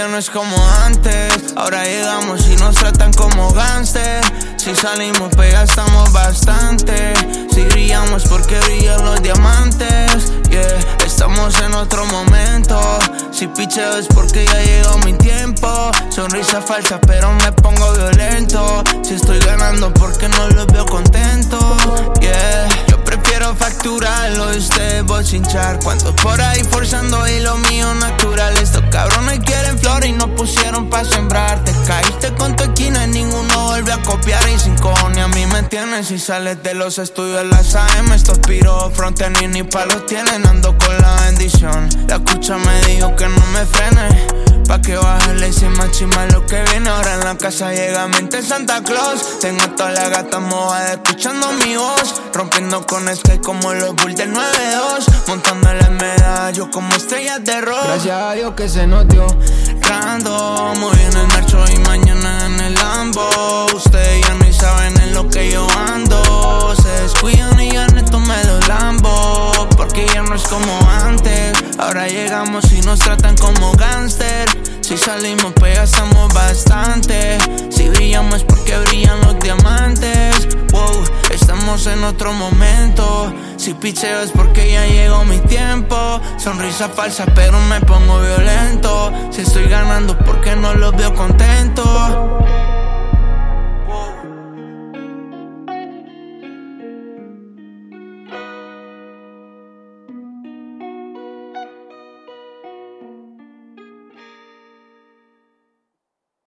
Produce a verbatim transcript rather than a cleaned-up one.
ya no es como antes. Ahora llegamos y nos tratan como gánster. Si salimos pega estamos bastante. Si brillamos porque brillan los diamantes. Yeah, estamos en otro momento. Si picheo es porque ya llegó mi tiempo. Sonrisa falsa pero me pongo violento. Si estoy ganando porque no los veo contentos. Yeah, yo prefiero facturarlo y ustedes bochinchar. ¿Cuántos por ahí forzando y lo mío natural? Estos cabrones quieren flores y no pusieron pa' sembrar. Te caíste con tu esquina y ninguno vuelve a copiar. Y sin cojones a mí me entienden. Si sales de los estudios las A M, estos piros frontean y ni palos tienen. Ando con la bendición. La escucha me dijo que no me frene, pa' que bajarle sin machimar lo que viene. Ahora en la casa llega mente Santa Claus. Tengo todas las gatas mojadas escuchando mi voz. Rompiendo con Sky como los Bulls del nueve dos. Montándole medallo como estrellas de rock. Gracias a Dios que se nos dio. Random, muy en el marcho y mañana en el Lambo. Ustedes ya ni saben en lo que yo ando. Se descuidan y ya neto me doy Lambo. Porque ya no es como antes. Ahora llegamos y nos tratan como gánster. Si salimos pega estamos bastante. Si brillamos porque brillan los diamantes. Wow, estamos en otro momento. Si picheo es porque ya llegó mi tiempo. Sonrisa falsa pero me pongo violento. Si estoy ganando porque no los veo contentos.